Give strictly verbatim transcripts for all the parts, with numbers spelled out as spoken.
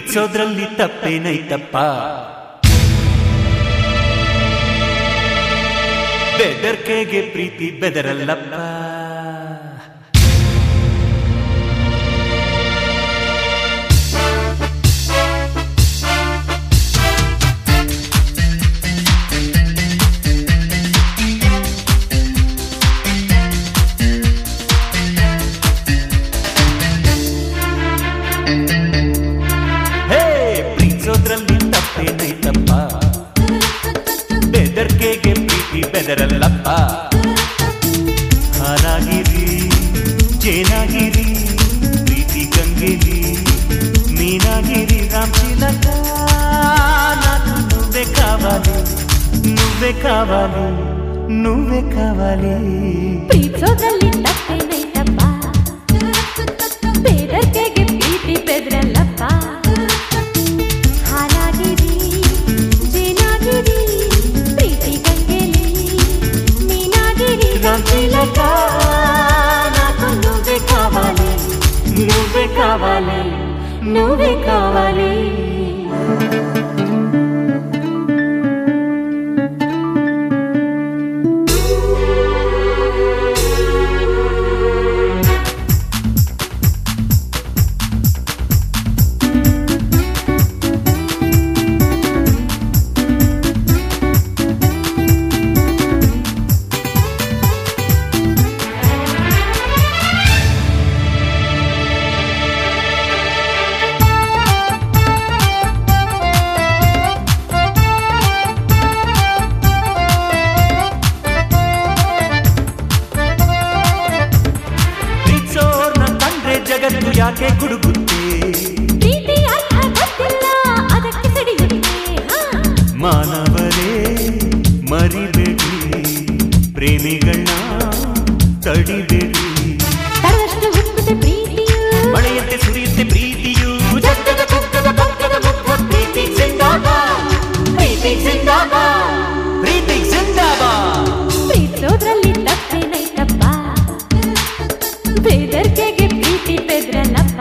ಪ್ರೀತಿಸೋದ್ರಲ್ಲಿ ತಪ್ಪೇನೈತಪ್ಪ ಬೆದರ್ಕೆಗೆ ಪ್ರೀತಿ ಬೆದರಲ್ಲಪ್ಪ ಬೆದರ್ಕೆಗೆ ಪ್ರೀತಿ ಬೆದರಲ್ಲಪ್ಪ ಹಾಲಾಗಿರಿ ಜೇನಾಗಿರಿ ಪ್ರೀತಿ ಗಂಗೆಲಿ ಮೀನಾಗಿರಿ ರಾಮಚಿಲಕ నాకు నువ్వే కావాలి నువ్వే కావాలి నువ్వే కావాలి ಪ್ರೀತಿಸೋದ್ರಲ್ಲಿ ತಪ್ಪೇನೈತಪ್ಪ ಬೆದರ್ಕೆಗೆ ಪ್ರೀತಿ ಬೆದರಲ್ಲಪ್ಪ నాకు నువ్వే కావాలి నువ్వే కావాలి నువ్వే కావాలి ಜಗತ್ತು ಯಾಕೆ ಗುಡುಗುತ್ತೆ ಪ್ರೀತಿ ಅರ್ಥ ಗೊತ್ತಿಲ್ಲ ಅದಕ್ಕೆ ಸಿಡಿಯುತ್ತೆ ಮಾನವರೇ ಮರಿಬೇಡಿ ಪ್ರೇಮಿಗಳನ್ನ ತಡಿಬೇಡಿ ತರಷ್ಟು ಹುಟ್ಟುತ್ತೆ ಪ್ರೀತಿಯು ಮಳೆಯಂತೆ ಸುರಿಯುತ್ತೆ ಪ್ರೀತಿಯು ಜಗದ ಕುಕ್ಕದ ಪಕ್ಕದ ಮುಖ ಪ್ರೀತಿ ಜಿಂದಾಬಾದ್ ಪ್ರೀತಿ ಜಿಂದಾಬಾದ್ ಪ್ರೀತಿ ಜಿಂದಾಬಾದ್ ಪ್ರೀತಿಸೋದ್ರಲ್ಲಿ ತಪ್ಪೇನೈತಪ್ಪ ಬೆದರ್ಕೆಗೆ ಪ್ರೀತಿ ಬೆದರಲ್ಲಪ್ಪ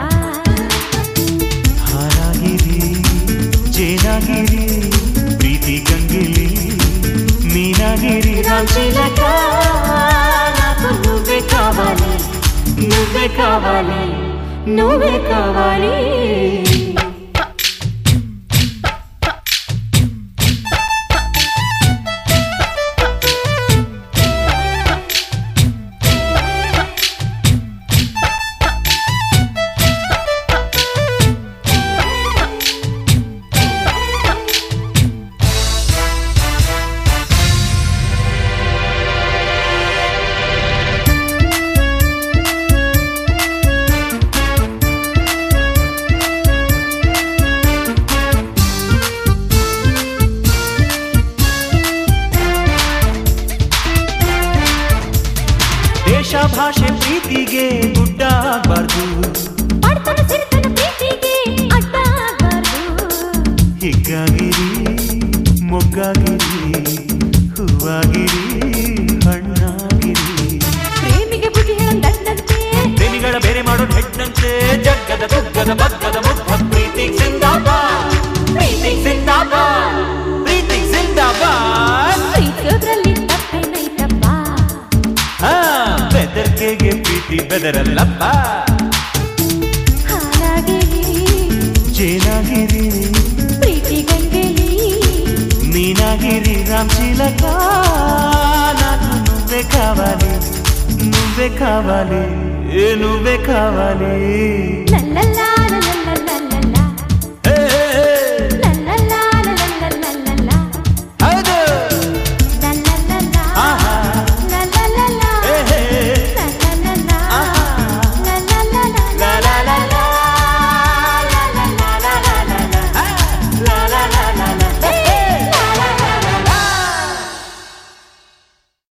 ಹಾಲಾಗಿರಿ ಜೇನಾಗಿರಿ ಪ್ರೀತಿ ಗಂಗೆಲಿ ಮೀನಾಗಿರಿ ರಾಮಚಿಲಕ నాకు నువ్వే కావాలి నువ్వే కావాలి నువ్వే కావాలి ದೇಶ ಭಾಷೆ ಪ್ರೀತಿಗೆ ಗುಡ್ಡ ಆಗಬಾರ್ದು ಬಡತನ ಸಿರಿತನ ಪ್ರೀತಿಗೆ ಅಡ್ಡ ಆಗಬಾರ್ದು ಹಿಗ್ಗಾಗಿರಿ ಮೊಗ್ಗಾಗಿರಿ ಹೂವಾಗಿರಿ ಹಣ್ಣಾಗಿರಿ ಪ್ರೇಮಿಗೆ ಬುದ್ಧಿ ಹೇಳಂದಂತೆ ಪ್ರೇಮಿಗಳ ಬೇರೆ ಮಾಡೋ ಹೆಣ್ಣಂತೆ ಜಗ್ಗದ ಕುಗ್ಗದ ಬಗ್ಗದ ಮುಗ್ಧ ಪ್ರೀತಿ ಜಿಂದಾಬಾದ್ ಪ್ರೀತಿ ಜಿಂದಾಬಾದ್ ಪ್ರೀತಿ ಜಿಂದಾಬಾದ್ ಪ್ರೀತಿಸೋದ್ರಲ್ಲಿ ತಪ್ಪೇನೈತಪ್ಪ ಬೆದರ್ಕೆಗೆ ಪ್ರೀತಿ ಬೆದರಲ್ಲಪ್ಪ ಹಾಲಾಗಿರಿ ಜೇನಾಗಿರಿ ಪ್ರೀತಿ ಗಂಗೆಲಿ ಮೀನಾಗಿರಿ ರಾಮಚಿಲಕ నాకు నువ్వే కావాలి నువ్వే కావాలి నువ్వే కావాలి ಲಲ್ಲಲ್ಲ ಲಲ್ಲಲ್ಲ